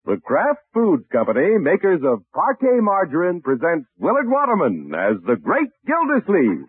The Kraft Foods Company, makers of Parquet Margarine, presents Willard Waterman as the Great Gildersleeve.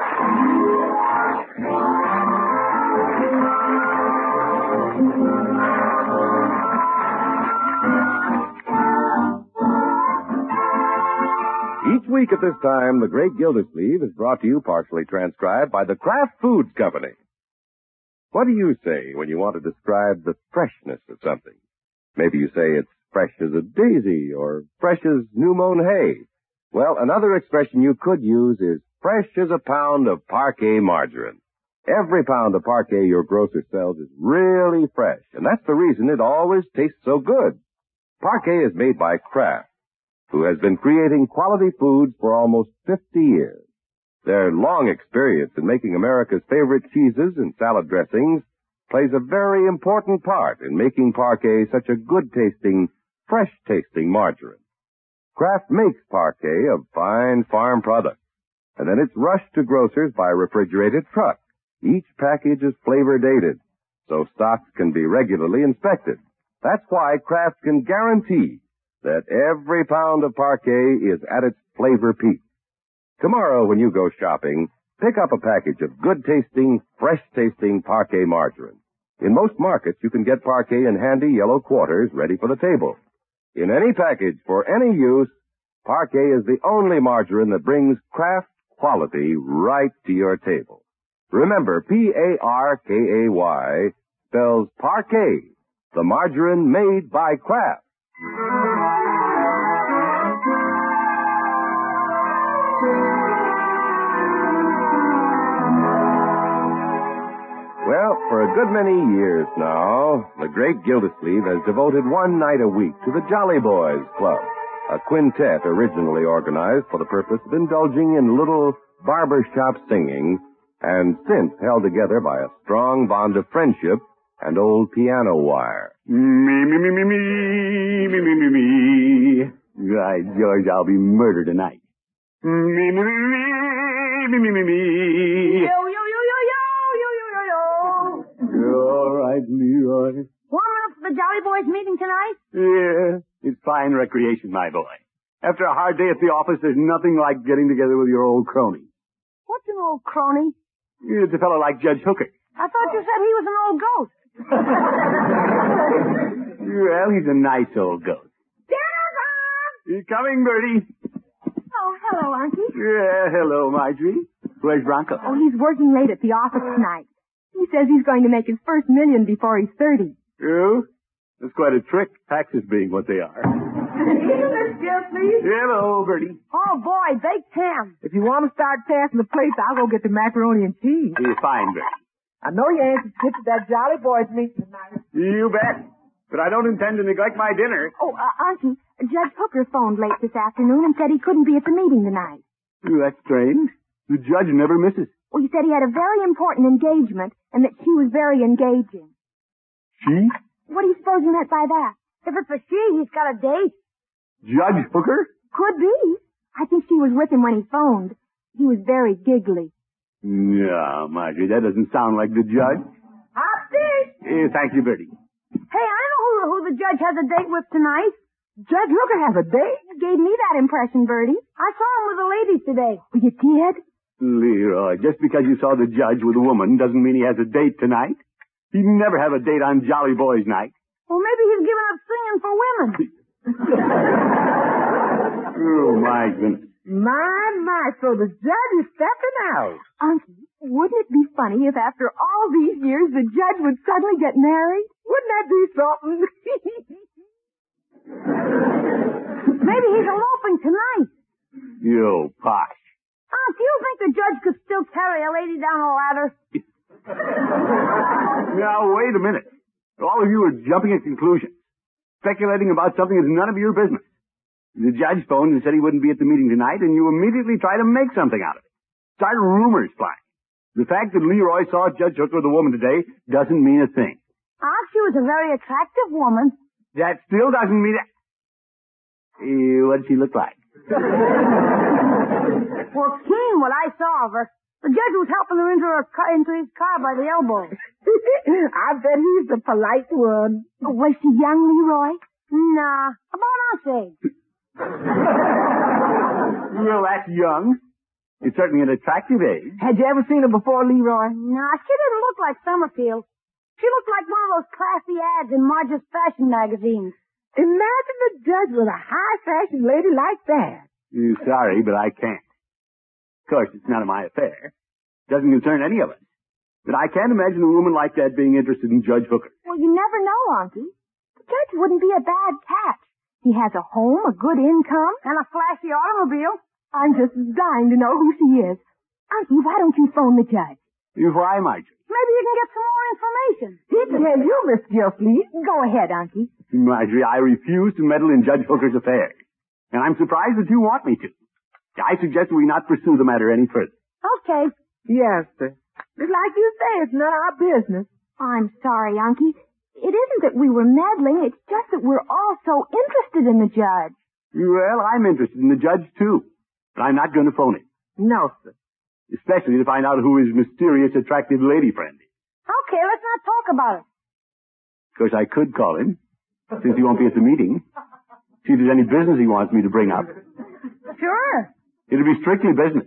Each week at this time, the Great Gildersleeve is brought to you partially transcribed by the Kraft Foods Company. What do you say when you want to describe the freshness of something? Maybe you say it's fresh as a daisy or fresh as new-mown hay. Well, another expression you could use is fresh as a pound of Parquet margarine. Every pound of Parquet your grocer sells is really fresh, and that's the reason it always tastes so good. Parquet is made by Kraft, who has been creating quality foods for almost 50 years. Their long experience in making America's favorite cheeses and salad dressings plays a very important part in making Parquet such a good-tasting, fresh-tasting margarine. Kraft makes Parquet of fine farm products, and then it's rushed to grocers by refrigerated truck. Each package is flavor-dated, so stocks can be regularly inspected. That's why Kraft can guarantee that every pound of Parquet is at its flavor peak. Tomorrow, when you go shopping, pick up a package of good-tasting, fresh-tasting Parquet margarine. In most markets, you can get Parquet in handy yellow quarters ready for the table. In any package for any use, Parquet is the only margarine that brings Kraft quality right to your table. Remember, P-A-R-K-A-Y spells Parquet, the margarine made by Kraft. Well, for a good many years now, the Great Gildersleeve has devoted one night a week to the Jolly Boys Club, a quintet originally organized for the purpose of indulging in little barbershop singing and since held together by a strong bond of friendship and old piano wire. Me. Right, George, I'll be murdered tonight. Me. All right, Leroy. Warming up for the Jolly Boys meeting tonight? Yeah, it's fine recreation, my boy. After a hard day at the office, there's nothing like getting together with your old crony. What's an old crony? It's a fellow like Judge Hooker. I thought you said he was an old ghost. Well, he's a nice old ghost. Dinner time! You coming, Bertie? Oh, hello, Auntie. Yeah, hello, Marjorie. Where's Bronco? Oh, he's working late at the office tonight. He says he's going to make his first $1 million before he's 30. You? That's quite a trick, taxes being what they are. Let's go, please. Hello, Bertie. Oh, boy, baked ham. If you want to start passing the plates, I'll go get the macaroni and cheese. You're fine, Bertie. I know you ain't to that Jolly Boys meeting tonight. You bet. But I don't intend to neglect my dinner. Oh, Auntie, Judge Hooker phoned late this afternoon and said he couldn't be at the meeting tonight. That's strange. The judge never misses. Well, he said he had a very important engagement and that she was very engaging. She? What do you suppose he meant by that? If it's a she, he's got a date. Judge Hooker? Could be. I think she was with him when he phoned. He was very giggly. No, Marjorie, that doesn't sound like the judge. Opti! Thank you, Bertie. Hey, I know who the judge has a date with tonight. Judge Hooker has a date? Gave me that impression, Bertie. I saw him with a lady today. Well, you did? Leroy, just because you saw the judge with a woman doesn't mean he has a date tonight. He'd never have a date on Jolly Boys night. Well, maybe he's given up singing for women. Oh, my goodness. My, so the judge is stepping out. Uncle, wouldn't it be funny if after all these years the judge would suddenly get married? Wouldn't that be something? Maybe he's eloping tonight. You posh. Do you think the judge could still carry a lady down a ladder? Now, wait a minute. All of you are jumping at conclusions, speculating about something that's none of your business. The judge phoned and said he wouldn't be at the meeting tonight, and you immediately try to make something out of it. Start rumors flying. The fact that Leroy saw Judge Hooker with a woman today doesn't mean a thing. She was a very attractive woman. That still doesn't mean it. What'd she look like? Well, keen what I saw of her. The judge was helping her into his car by the elbow. I bet he's the polite one. Was she young, Leroy? Nah, about Aunt's age. Well, that's young. It's certainly an attractive age. Had you ever seen her before, Leroy? Nah, she didn't look like Summerfield. She looked like one of those classy ads in Marge's fashion magazines. Imagine the judge with a high-fashion lady like that. Sorry, but I can't. Of course, it's none of my affair. Doesn't concern any of us. But I can't imagine a woman like that being interested in Judge Hooker. Well, you never know, Unky. The judge wouldn't be a bad catch. He has a home, a good income, and a flashy automobile. I'm just dying to know who she is. Unky, why don't you phone the judge? Why, Marjorie? Maybe you can get some more information. Yeah, you, Miss Gilfleet. Go ahead, Unky. Marjorie, I refuse to meddle in Judge Hooker's affairs. And I'm surprised that you want me to. I suggest we not pursue the matter any further. Okay. Yes, sir. Just like you say, it's none of our business. I'm sorry, Unky. It isn't that we were meddling. It's just that we're all so interested in the judge. Well, I'm interested in the judge, too. But I'm not going to phone him. No, sir. Especially to find out who his mysterious, attractive lady friend is. Okay, let's not talk about it. Of course, I could call him, since he won't be at the meeting. See if there's any business he wants me to bring up. Sure. It'll be strictly business.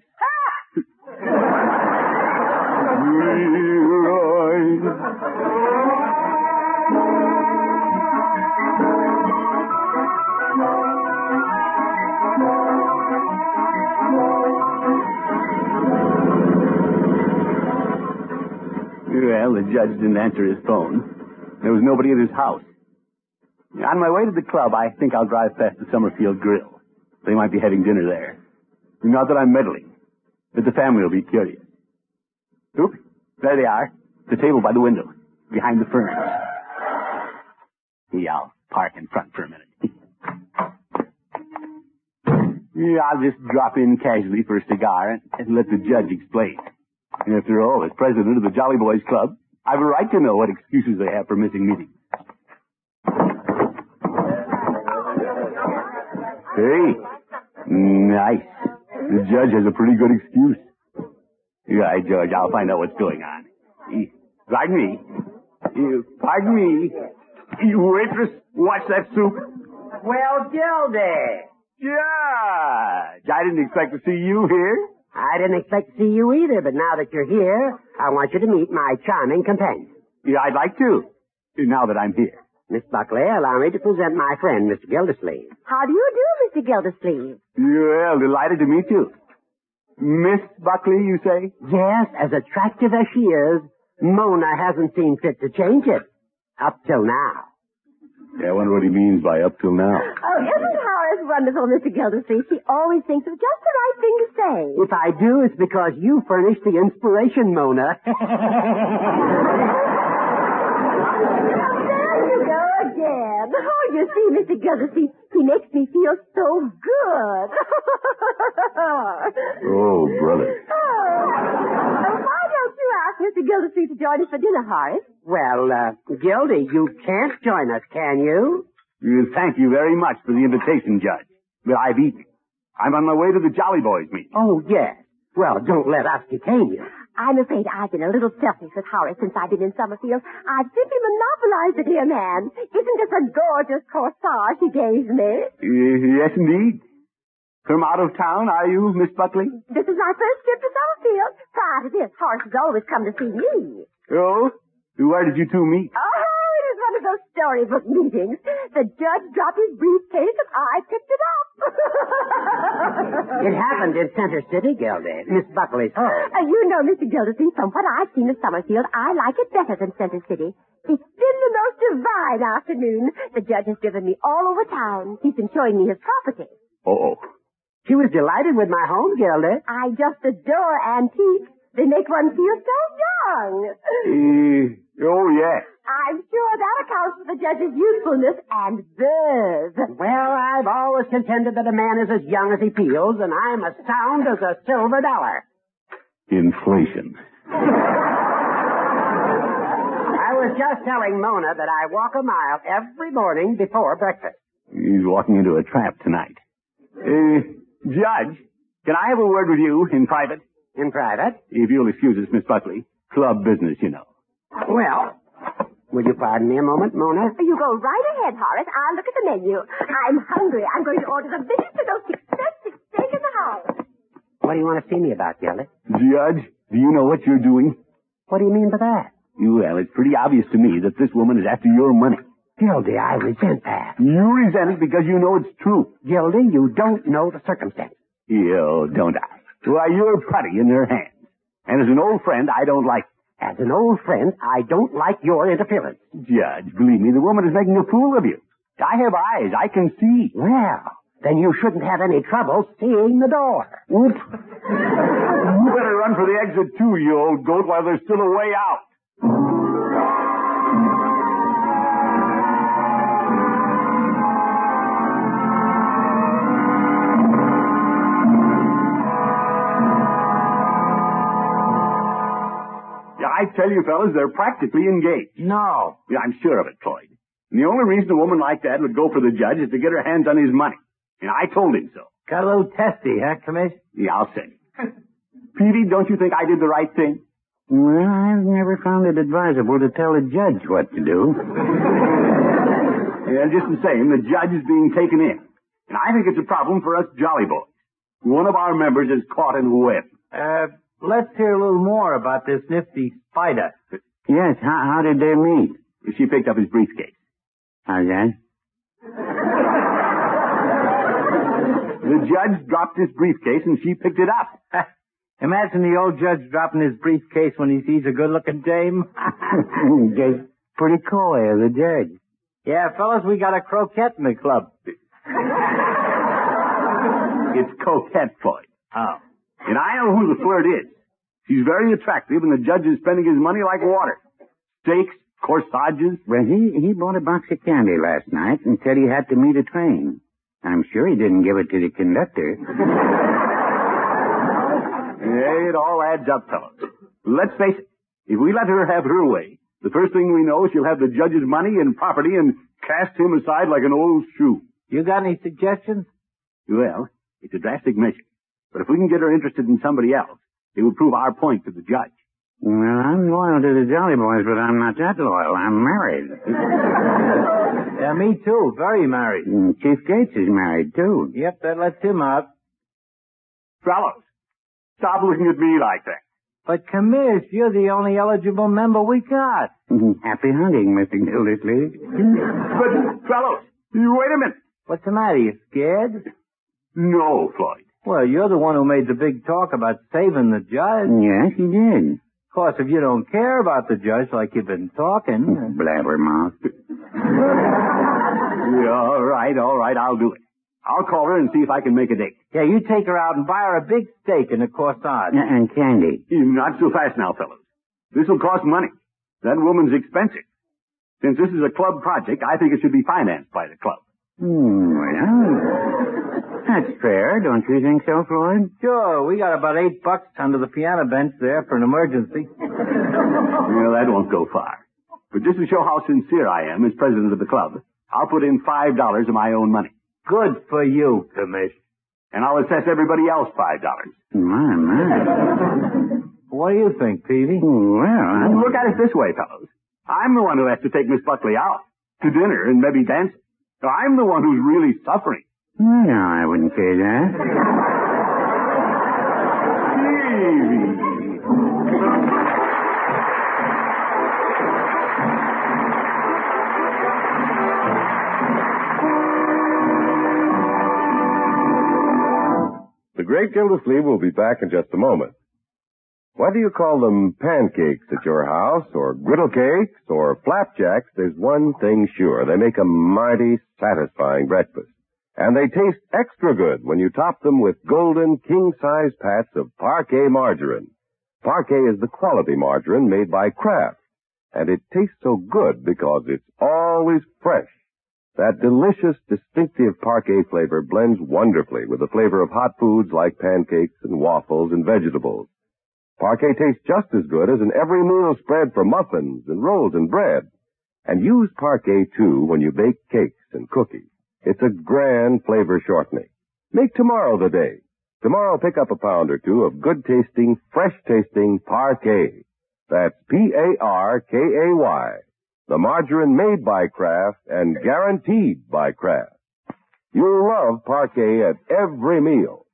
Well, the judge didn't answer his phone. There was nobody at his house. On my way to the club, I think I'll drive past the Summerfield Grill. They might be having dinner there. Not that I'm meddling, but the family will be curious. Oop, there they are. The table by the window, behind the ferns. Yeah, I'll park in front for a minute. Yeah, I'll just drop in casually for a cigar and let the judge explain. After all, as president of the Jolly Boys Club, I have a right to know what excuses they have for missing meetings. Hey, nice. The judge has a pretty good excuse. Yeah, George, I'll find out what's going on. Pardon me. Pardon me. Waitress, what's that soup? Well, Gildy. Judge, I didn't expect to see you here. I didn't expect to see you either, but now that you're here, I want you to meet my charming companion. Yeah, I'd like to, now that I'm here. Miss Buckley, allow me to present my friend, Mr. Gildersleeve. How do you do, Mr. Gildersleeve? Well, delighted to meet you. Miss Buckley, you say? Yes, as attractive as she is, Mona hasn't seen fit to change it. Up till now. Yeah, I wonder what he means by up till now. Oh, isn't Horace wonderful, Mr. Gildersleeve? He always thinks of just the right thing to say. If I do, it's because you furnished the inspiration, Mona. There you go again. Oh, you see, Mr. Gildersleeve, he makes me feel so good. Oh, brother. Why don't you ask Mr. Gildersleeve to join us for dinner, Horace? Well, Gildy, you can't join us, can you? Thank you very much for the invitation, Judge. But I've eaten. I'm on my way to the Jolly Boys meeting. Oh, yes. Well, don't let us detain you. I'm afraid I've been a little selfish with Horace since I've been in Summerfield. I've simply monopolized the dear man. Isn't this a gorgeous corsage he gave me? Yes, indeed. From out of town, are you, Miss Buckley? This is my first trip to Summerfield. Prior to this, Horace has always come to see me. Oh? Where did you two meet? Oh, it is one of those storybook meetings. The judge dropped his briefcase and I picked it up. It happened in Center City, Gildy, Miss Buckley's home. You know, Mr. Gildersleeve, from what I've seen of Summerfield, I like it better than Center City. It's been the most divine afternoon. The judge has driven me all over town. He's been showing me his property. Oh. She was delighted with my home, Gildy. I just adore antiques. They make one feel so young. Oh, yes. I'm sure that accounts for the judge's youthfulness and verve. Well, I've always contended that a man is as young as he feels, and I'm as sound as a silver dollar. Inflation. I was just telling Mona that I walk a mile every morning before breakfast. He's walking into a trap tonight. Judge, can I have a word with you in private? In private? If you'll excuse us, Miss Buckley. Club business, you know. Well, Will you pardon me a moment, Mona? You go right ahead, Horace. I'll look at the menu. I'm hungry. I'm going to order the biggest of those best steak in the house. What do you want to see me about, Gildy? Judge, do you know what you're doing? What do you mean by that? Well, it's pretty obvious to me that this woman is after your money. Gildy, I resent that. You resent it because you know it's true. Gildy, you don't know the circumstances. You don't I? Why, you're putty in her hands. And as an old friend, I don't like it. As an old friend, I don't like your interference. Judge, believe me, the woman is making a fool of you. I have eyes. I can see. Well, then you shouldn't have any trouble seeing the door. Oops. You better run for the exit, too, you old goat, while there's still a way out. Yeah, I tell you, fellas, they're practically engaged. No. Yeah, I'm sure of it, Floyd. And the only reason a woman like that would go for the judge is to get her hands on his money. And I told him so. Got a little testy, huh, Commish? Yeah, I'll send him. Peavy, don't you think I did the right thing? Well, I've never found it advisable to tell a judge what to do. Yeah, just the same, the judge is being taken in. And I think it's a problem for us jolly boys. One of our members is caught in a web. Let's hear a little more about this nifty spider. Yes, how did they meet? She picked up his briefcase. How's that? The judge dropped his briefcase and she picked it up. Imagine the old judge dropping his briefcase when he sees a good-looking dame. Just pretty coy of the judge. Yeah, fellas, we got a croquette in the club. It's Coquette, Floyd. Oh. And I know who the flirt is. She's very attractive, and the judge is spending his money like water. Steaks, corsages. Well, he bought a box of candy last night and said he had to meet a train. I'm sure he didn't give it to the conductor. Yeah, it all adds up, fellas. Let's face it. If we let her have her way, the first thing we know, she'll have the judge's money and property and cast him aside like an old shoe. You got any suggestions? Well, it's a drastic measure. But if we can get her interested in somebody else, it will prove our point to the judge. Well, I'm loyal to the Jolly Boys, but I'm not that loyal. I'm married. Yeah, me too. Very married. And Chief Gates is married, too. Yep, that lets him out. Fellows, stop looking at me like that. But, Commish, you're the only eligible member we got. Happy hunting, Mr. Gildersleeve. But, fellows, wait a minute. What's the matter? You scared? No, Floyd. Well, you're the one who made the big talk about saving the judge. Yes, he did. Of course, if you don't care about the judge like you've been talking... Blabbermouth. Yeah, all right, I'll do it. I'll call her and see if I can make a date. Yeah, you take her out and buy her a big steak and a corsage. And candy. Not so fast now, fellows. This will cost money. That woman's expensive. Since this is a club project, I think it should be financed by the club. Well, that's fair, don't you think so, Floyd? Sure, we got about $8 under the piano bench there for an emergency. Well, that won't go far. But just to show how sincere I am as president of the club, I'll put in $5 of my own money. Good for you, Commish. And I'll assess everybody else $5. My. What do you think, Peavy? Well, Look at it this way, fellows. I'm the one who has to take Miss Buckley out to dinner and maybe dancing. So I'm the one who's really suffering. Well, no, I wouldn't say that. The Great Gildersleeve will be back in just a moment. Whether you call them pancakes at your house, or griddle cakes, or flapjacks, there's one thing sure. They make a mighty satisfying breakfast. And they taste extra good when you top them with golden king-size pats of Parquet margarine. Parquet is the quality margarine made by Kraft. And it tastes so good because it's always fresh. That delicious, distinctive Parquet flavor blends wonderfully with the flavor of hot foods like pancakes and waffles and vegetables. Parquet tastes just as good as an every meal spread for muffins and rolls and bread. And use Parquet, too, when you bake cakes and cookies. It's a grand flavor shortening. Make tomorrow the day. Tomorrow pick up a pound or two of good-tasting, fresh-tasting Parquet. That's Parkay. the margarine made by Kraft and guaranteed by Kraft. You'll love Parquet at every meal.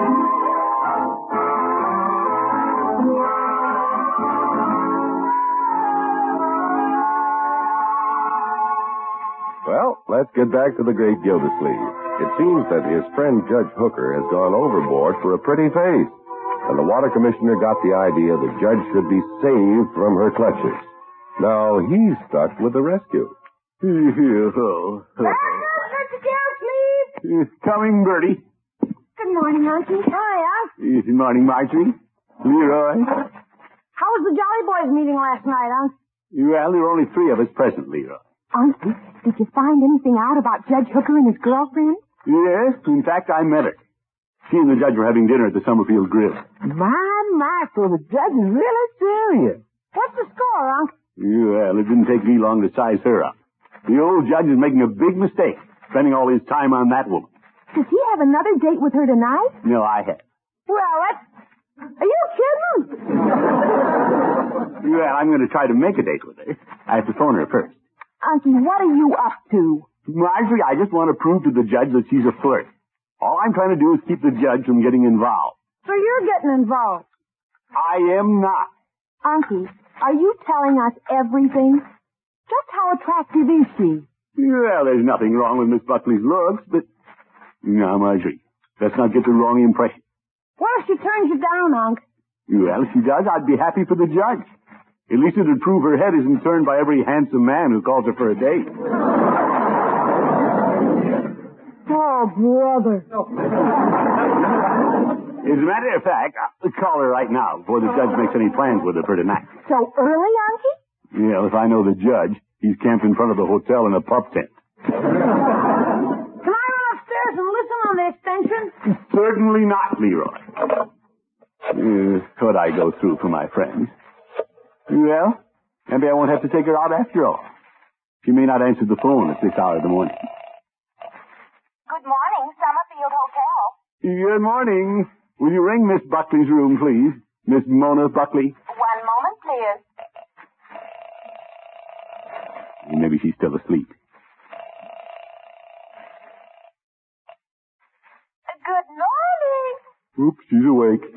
Well, let's get back to the great Gildersleeve. It seems that his friend Judge Hooker has gone overboard for a pretty face, and the water commissioner got the idea the judge should be saved from her clutches. Now he's stuck with the rescue. Mr. Gildersleeve! Coming, Bertie. Good morning, Auntie. Hi, Unc. Good morning, Marjorie. Leroy. How was the Jolly Boys meeting last night, Unc? Well, there were only 3 of us present, Leroy. Auntie, did you find anything out about Judge Hooker and his girlfriend? Yes, in fact, I met her. She and the judge were having dinner at the Summerfield Grill. My, so the judge is really serious. What's the score, Unc? Well, it didn't take me long to size her up. The old judge is making a big mistake, spending all his time on that woman. Does he have another date with her tonight? No, I have. Well, are you kidding? Well, I'm going to try to make a date with her. I have to phone her first. Auntie, what are you up to? Marjorie, I just want to prove to the judge that she's a flirt. All I'm trying to do is keep the judge from getting involved. So you're getting involved. I am not. Auntie, are you telling us everything? Just how attractive is she? Well, there's nothing wrong with Miss Buckley's looks, but... Now, Marjorie, let's not get the wrong impression. What if she turns you down, Unc? Well, if she does, I'd be happy for the judge. At least it'd prove her head isn't turned by every handsome man who calls her for a date. Oh, brother. As a matter of fact, I'll call her right now before the judge makes any plans with her for tonight. So early, Auntie? Yeah, if I know the judge, he's camped in front of the hotel in a pup tent. Can I run upstairs and listen on the extension? Certainly not, Leroy. Could I go through for my friends? Well, maybe I won't have to take her out after all. She may not answer the phone at this hour of the morning. Good morning, Summerfield Hotel. Good morning. Will you ring Miss Buckley's room, please? Miss Mona Buckley. 1 moment, please. Maybe she's still asleep. Good morning. Oops, she's awake.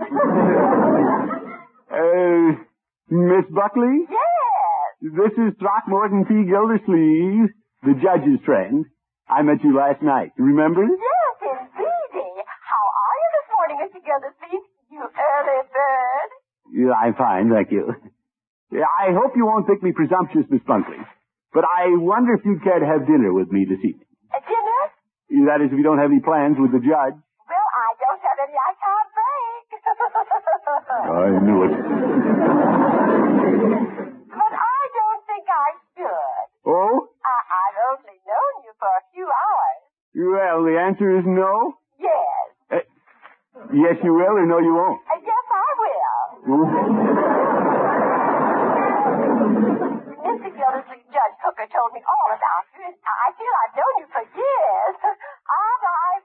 Miss Buckley? Yes. This is Throckmorton P. Gildersleeve, the judge's friend. I met you last night. Remember? Yes, indeedy. How are you this morning, Mr. Gildersleeve? You early bird. Yeah, I'm fine, thank you. I hope you won't think me presumptuous, Miss Buckley, but I wonder if you'd care to have dinner with me this evening. Dinner? That is, if you don't have any plans with the judge. Well, I don't have any I can't break. I knew it. But I don't think I should. Oh? I've only known you for a few hours. Well, the answer is no? Yes. Yes, you will, or no, you won't? Yes, I will. Mr. Gildersleeve, Judge Hooker told me all about you, and I feel I've known you for years. Aren't I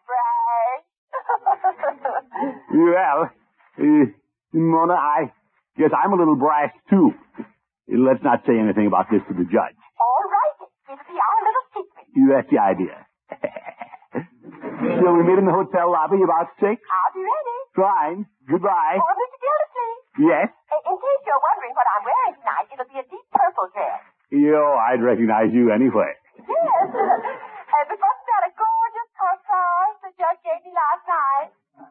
brash? Well, Mona, I guess I'm a little brash, too. Let's not say anything about this to the judge. All right. It'll be our little secret. That's the idea. Shall we meet in the hotel lobby about 6? I'll be ready. Fine. Goodbye. Oh, Mr. Gildersleeve. Yes? In case you're wondering what I'm wearing tonight, it'll be a deep purple dress. I'd recognize you anyway. Yes. But wasn't that a gorgeous corsage the judge gave me last night?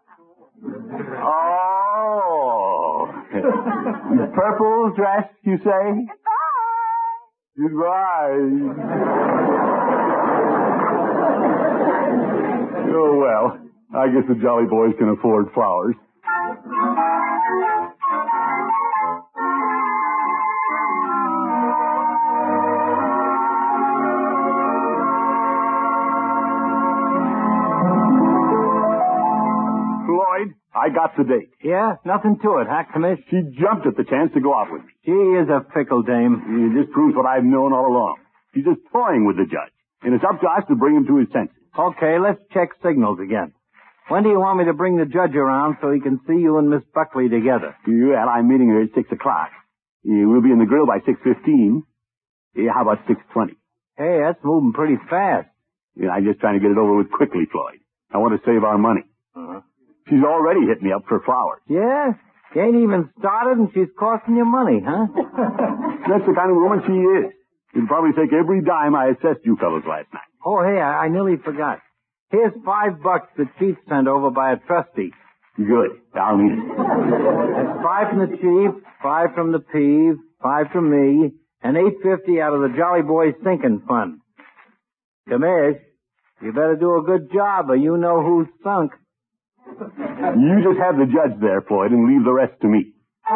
Oh. Purple dress, you say? Goodbye. Goodbye. Oh, well, I guess the Jolly Boys can afford flowers. Floyd, I got the date. Yeah? Nothing to it, huh, Commish? She jumped at the chance to go out with me. She is a fickle dame. It just proves what I've known all along. She's just toying with the judge, and it's up to us to bring him to his senses. Okay, let's check signals again. When do you want me to bring the judge around so he can see you and Miss Buckley together? Well, I'm meeting her at 6 o'clock. We'll be in the grill by 6:15. Yeah, how about 6:20? Hey, that's moving pretty fast. Yeah, I'm just trying to get it over with quickly, Floyd. I want to save our money. She's already hit me up for flowers. Yeah? You ain't even started and she's costing you money, huh? That's the kind of woman she is. She'd probably take every dime I assessed you fellows last night. Oh, hey, I nearly forgot. Here's $5 the chief sent over by a trustee. Good. I'll need it. That's 5 from the chief, 5 from the peeve, 5 from me, and $8.50 out of the Jolly Boys sinking fund. Commish, you better do a good job or you know who's sunk. You just have the judge there, Floyd, and leave the rest to me.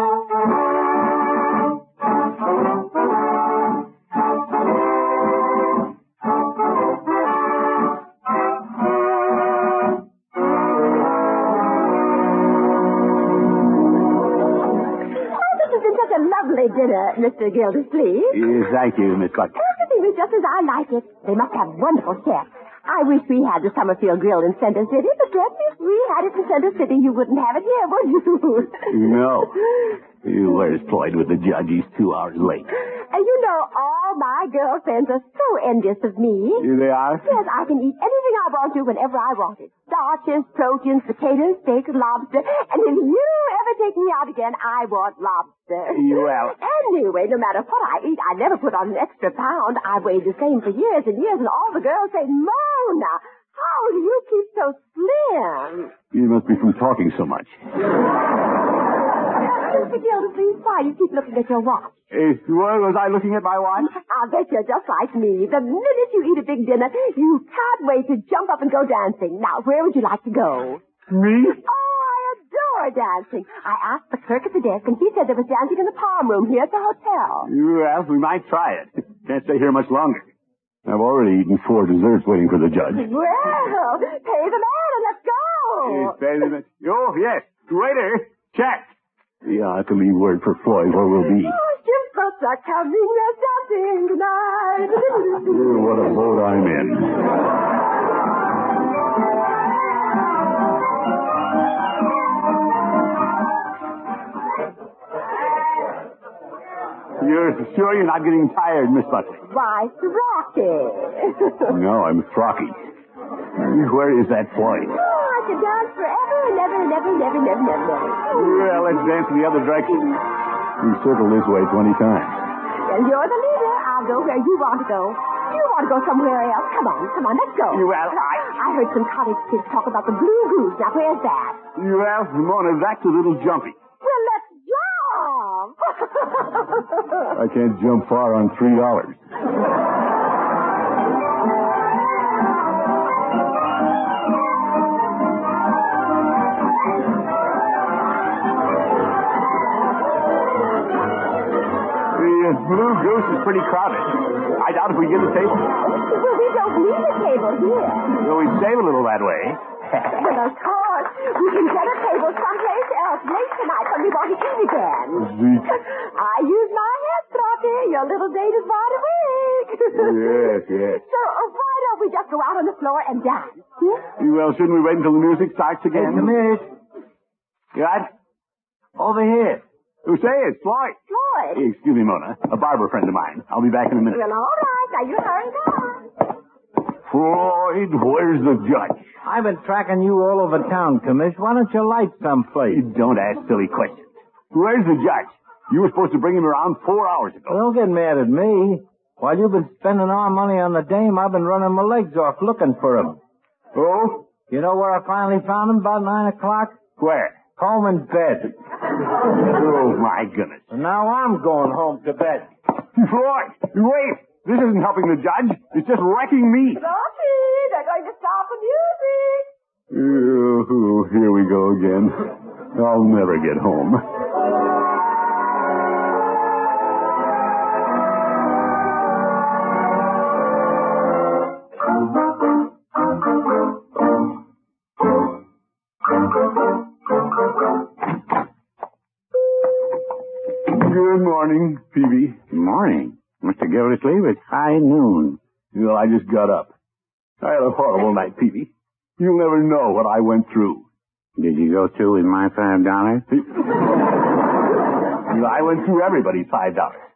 Lovely dinner, Mr. Gildersleeve. Thank you, Miss Butler. Everything is just as I like it. They must have wonderful chefs. I wish we had the Summerfield Grill in Center City, but if we had it in Center City, you wouldn't have it here, would you? No. Where's Floyd with the judge? He's 2 hours late. You know, all my girlfriends are so envious of me. They are? Yes, I can eat anything I want to whenever I want it. Starches, proteins, potatoes, steak, lobster. And if you ever take me out again, I want lobster. Well... Anyway, no matter what I eat, I never put on an extra pound. I weighed the same for years and years, and all the girls say, Mona, how do you keep so slim? You must be from talking so much. Mr. Gildersleeve, why do you keep looking at your watch? Was I looking at my watch? I'll bet you're just like me. The minute you eat a big dinner, you can't wait to jump up and go dancing. Now, where would you like to go? Me? Oh, I adore dancing. I asked the clerk at the desk, and she said there was dancing in the palm room here at the hotel. Well, we might try it. Can't stay here much longer. I've already eaten 4 desserts waiting for the judge. Well, pay the man and let's go. Pay the man. Oh, yes. Waiter, check. Yeah, I have to leave word for Floyd where we'll be. Oh, ships are coming, they're dancing tonight. What a boat I'm in. You're sure you're not getting tired, Miss Buckley? Why, Rocky. No, I'm Throcky. Where is that Floyd? Oh, I could dance forever and ever and ever and ever and ever and ever. Well, let's dance in the other direction. We circle this way 20 times. Well, you're the leader. I'll go where you want to go. You want to go somewhere else? Come on, let's go. Well, I heard some college kids talk about the Blue Goose. Now, where's that? Well, Mona, that's a little jumpy. Well, let's jump. I can't jump far on $3. Blue Goose is pretty crowded. I doubt if we get a table. Well, we don't need a table here. Well, we save a little that way. Well, of course. We can get a table someplace else late tonight when we want to eat again. Zeke. I use my head, Rocky. Your little date is wide awake. Yes. So why don't we just go out on the floor and dance? Well, shouldn't we wait until the music starts again? Hey, Commish. What? Over here. Who say it? Floyd. Floyd. Hey, excuse me, Mona. A barber friend of mine. I'll be back in a minute. Well, all right. Now, you hurry down. Floyd, where's the judge? I've been tracking you all over town, Commish. Why don't you light someplace? Don't ask silly questions. Where's the judge? You were supposed to bring him around 4 hours ago. Well, don't get mad at me. While you've been spending our money on the dame, I've been running my legs off looking for him. Oh? You know where I finally found him about 9 o'clock? Where? Home in bed. Oh, my goodness. And now I'm going home to bed. Floyd, wait. This isn't helping the judge. It's just wrecking me. Rocky, they're going to stop the music. Oh, here we go again. I'll never get home. Good morning, Peavy. Morning. Mr. Gildersleeve, it's high noon. Well, I just got up. I had a horrible night, Peavy. You'll never know what I went through. Did you go through with my $5? I went through everybody's $5.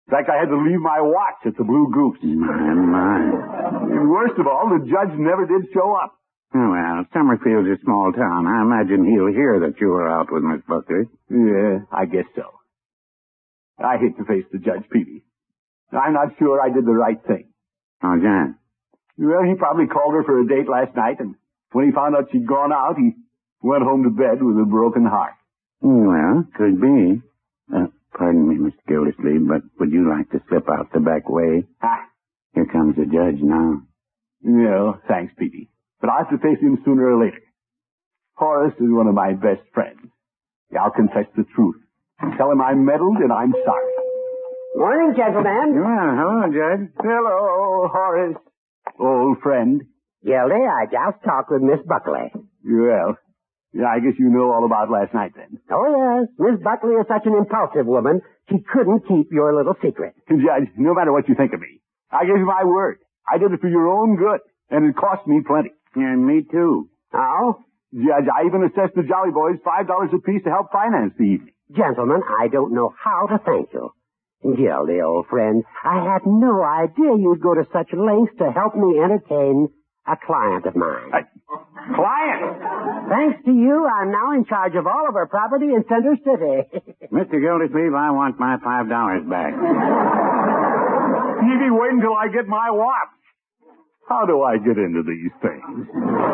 In fact, I had to leave my watch at the Blue Goose. My. And worst of all, the judge never did show up. Oh, well, Summerfield's a small town. I imagine he'll hear that you were out with Miss Buckley. Yeah, I guess so. I hate to face the judge, Peavy. I'm not sure I did the right thing. How's that? Well, he probably called her for a date last night, and when he found out she'd gone out, he went home to bed with a broken heart. Well, could be. Pardon me, Mr. Gildersleeve, but would you like to slip out the back way? Ah. Here comes the judge now. No, thanks, Peavy. But I'll have to face him sooner or later. Horace is one of my best friends. I'll confess the truth. Tell him I meddled and I'm sorry. Morning, gentlemen. Well, hello, Judge. Hello, Horace. Old friend. Gildy, I just talked with Miss Buckley. Well, yeah, I guess you know all about last night then. Oh, yes. Miss Buckley is such an impulsive woman, she couldn't keep your little secret. Judge, no matter what you think of me, I give you my word. I did it for your own good, and it cost me plenty. And me too. Oh? Judge, I even assessed the Jolly Boys $5 apiece to help finance the evening. Gentlemen, I don't know how to thank you. Gildy, old friend, I had no idea you'd go to such lengths to help me entertain a client of mine. Client? Thanks to you, I'm now in charge of all of our property in Center City. Mr. Gildersleeve, I want my $5 back. Peavy, wait until I get my watch. How do I get into these things?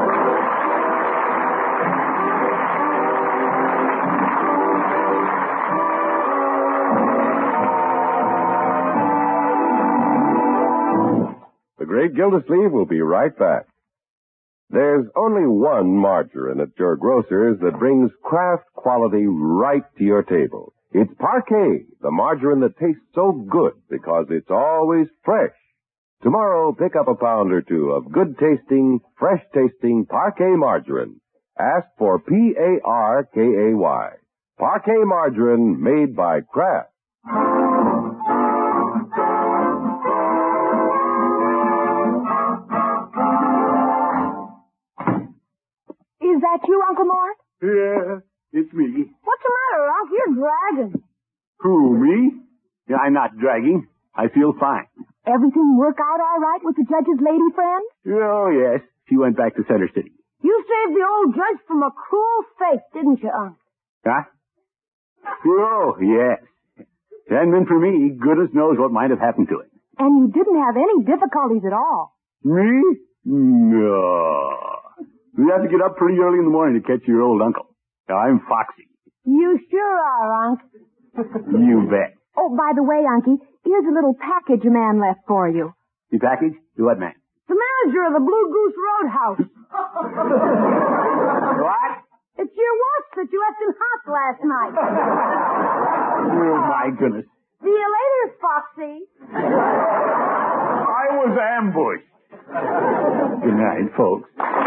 The Great Gildersleeve will be right back. There's only one margarine at your grocer's that brings Kraft quality right to your table. It's Parquet, the margarine that tastes so good because it's always fresh. Tomorrow, pick up a pound or two of good-tasting, fresh-tasting Parquet margarine. Ask for Parkay. Parquet margarine made by Kraft. Is that you, Uncle Mort? Yeah, it's me. What's the matter, Unc? You're dragging. Who, me? Yeah, I'm not dragging. I feel fine. Everything work out all right with the judge's lady friend? Oh, yes. She went back to Center City. You saved the old judge from a cruel fate, didn't you, Unc? Huh? Oh, yes. If it hadn't been for me, goodness knows what might have happened to it. And you didn't have any difficulties at all. Me? No. We have to get up pretty early in the morning to catch your old uncle. Now, I'm foxy. You sure are, Unc. You bet. Oh, by the way, Unky, here's a little package a man left for you. The package? To what man? The manager of the Blue Goose Roadhouse. What? It's your watch that you left in house last night. Oh, my goodness. See you later, Foxy. I was ambushed. Good night, folks.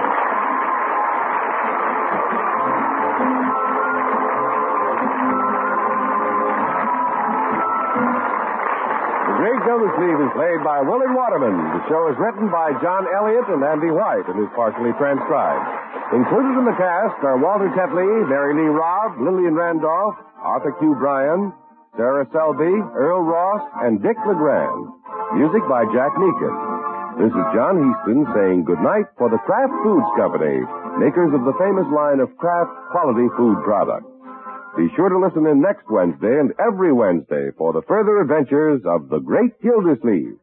The Great Gildersleeve is played by Willie Waterman. The show is written by John Elliott and Andy White and is partially transcribed. Included in the cast are Walter Tetley, Mary Lee Robb, Lillian Randolph, Arthur Q. Bryan, Sarah Selby, Earl Ross, and Dick LeGrand. Music by Jack Meakin. This is John Heaston saying goodnight for the Kraft Foods Company, makers of the famous line of Kraft quality food products. Be sure to listen in next Wednesday and every Wednesday for the further adventures of the Great Gildersleeve.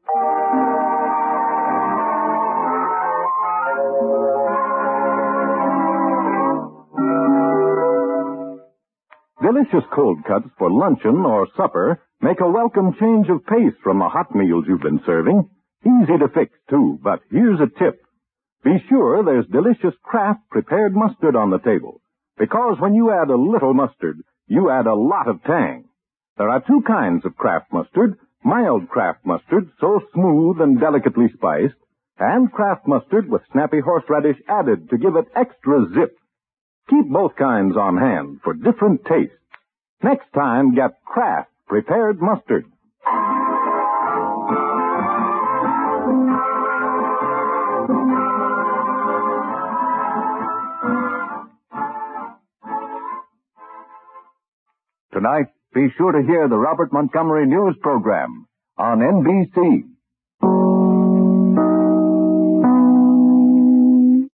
Delicious cold cuts for luncheon or supper make a welcome change of pace from the hot meals you've been serving. Easy to fix, too, but here's a tip. Be sure there's delicious Kraft prepared mustard on the table, because when you add a little mustard, you add a lot of tang. There are two kinds of Kraft mustard, mild Kraft mustard, so smooth and delicately spiced, and Kraft mustard with snappy horseradish added to give it extra zip. Keep both kinds on hand for different tastes. Next time, get Kraft prepared mustard. Tonight, be sure to hear the Robert Montgomery News program. on NBC.